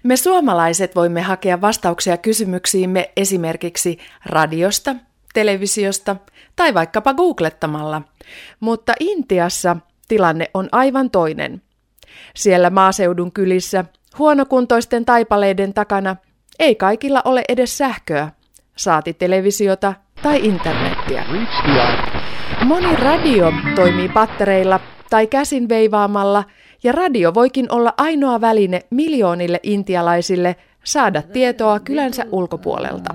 Me suomalaiset voimme hakea vastauksia kysymyksiimme esimerkiksi radiosta, televisiosta tai vaikkapa googlettamalla, mutta Intiassa tilanne on aivan toinen. Siellä maaseudun kylissä, huonokuntoisten taipaleiden takana, ei kaikilla ole edes sähköä, saati televisiota tai internettiä. Moni radio toimii pattereilla tai käsin veivaamalla, ja radio voikin olla ainoa väline miljoonille intialaisille saada tietoa kylänsä ulkopuolelta.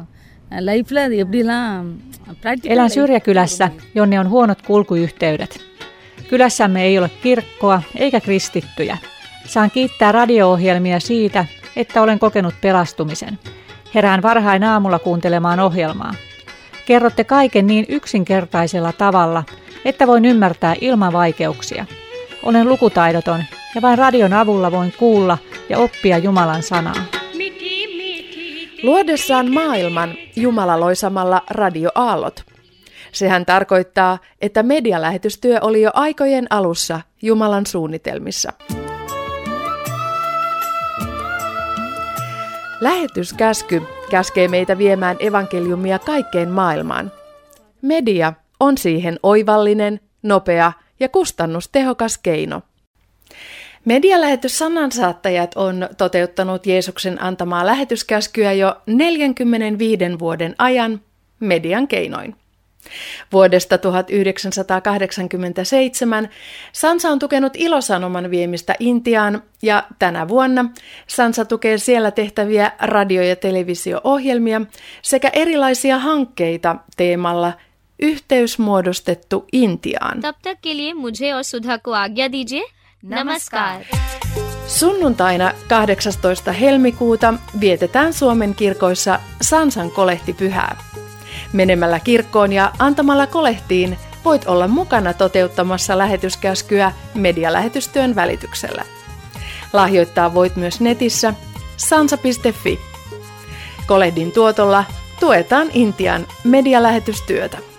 Elän syrjäkylässä, jonne on huonot kulkuyhteydet. Kylässämme ei ole kirkkoa eikä kristittyjä. Saan kiittää radio-ohjelmia siitä, että olen kokenut pelastumisen. Herään varhain aamulla kuuntelemaan ohjelmaa. Kerrotte kaiken niin yksinkertaisella tavalla, että voin ymmärtää ilman vaikeuksia. Olen lukutaidoton ja vain radion avulla voin kuulla ja oppia Jumalan sanaa. Luodessaan maailman Jumala loi samalla radioaallot. Sehän tarkoittaa, että medialähetystyö oli jo aikojen alussa Jumalan suunnitelmissa. Lähetyskäsky käskee meitä viemään evankeliumia kaikkeen maailmaan. Media on siihen oivallinen, nopea ja kustannustehokas keino. Medialähetyssanansaattajat on toteuttanut Jeesuksen antamaa lähetyskäskyä jo 45 vuoden ajan median keinoin. Vuodesta 1987 Sansa on tukenut Ilosanoman viemistä Intiaan ja tänä vuonna Sansa tukee siellä tehtäviä radio- ja televisio-ohjelmia sekä erilaisia hankkeita teemalla Yhteys muodostettu Intiaan. Tab tak ke liye mujhe aur Sudha ko aagya dijiye. Namaskar. Sunnuntaina 18. helmikuuta vietetään Suomen kirkoissa Sansan kolehtipyhää. Menemällä kirkkoon ja antamalla kolehtiin voit olla mukana toteuttamassa lähetyskäskyä medialähetystyön välityksellä. Lahjoittaa voit myös netissä sansa.fi. Kolehdin tuotolla tuetaan Intian medialähetystyötä.